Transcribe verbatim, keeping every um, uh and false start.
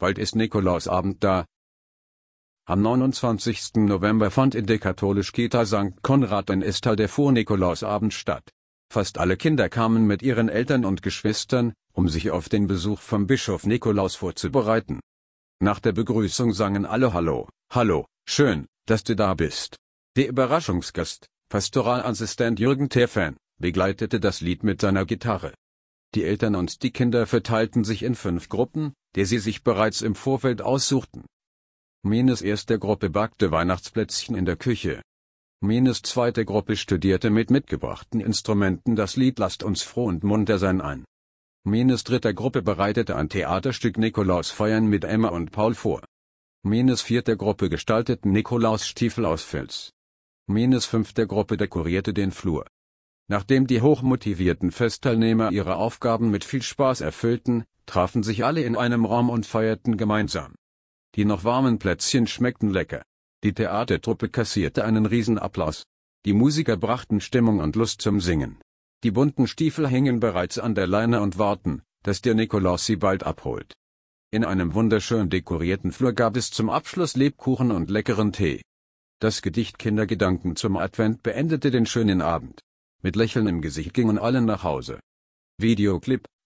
bald ist Nikolausabend da. Am neunundzwanzigsten November fand in der Katholisch-Kita Sankt Konrad in Istal der Vor-Nikolausabend statt. Fast alle Kinder kamen mit ihren Eltern und Geschwistern, um sich auf den Besuch vom Bischof Nikolaus vorzubereiten. Nach der Begrüßung sangen alle Hallo, Hallo, schön, dass du da bist. Der Überraschungsgast, Pastoralassistent Jürgen Terfan, begleitete das Lied mit seiner Gitarre. Die Eltern und die Kinder verteilten sich in fünf Gruppen, die sie sich bereits im Vorfeld aussuchten. Menes erste Gruppe backte Weihnachtsplätzchen in der Küche. Menes zweite Gruppe studierte mit mitgebrachten Instrumenten das Lied Lasst uns froh und munter sein ein. Menes dritte Gruppe bereitete ein Theaterstück Nikolausfeiern mit Emma und Paul vor. Menes vierte Gruppe gestalteten Nikolausstiefel aus Filz. Menes fünfte Gruppe dekorierte den Flur. Nachdem die hochmotivierten Festteilnehmer ihre Aufgaben mit viel Spaß erfüllten, trafen sich alle in einem Raum und feierten gemeinsam. Die noch warmen Plätzchen schmeckten lecker. Die Theatertruppe kassierte einen Riesenapplaus. Die Musiker brachten Stimmung und Lust zum Singen. Die bunten Stiefel hängen bereits an der Leine und warten, dass der Nikolaus sie bald abholt. In einem wunderschön dekorierten Flur gab es zum Abschluss Lebkuchen und leckeren Tee. Das Gedicht Kindergedanken zum Advent beendete den schönen Abend. Mit Lächeln im Gesicht gingen alle nach Hause. Videoclip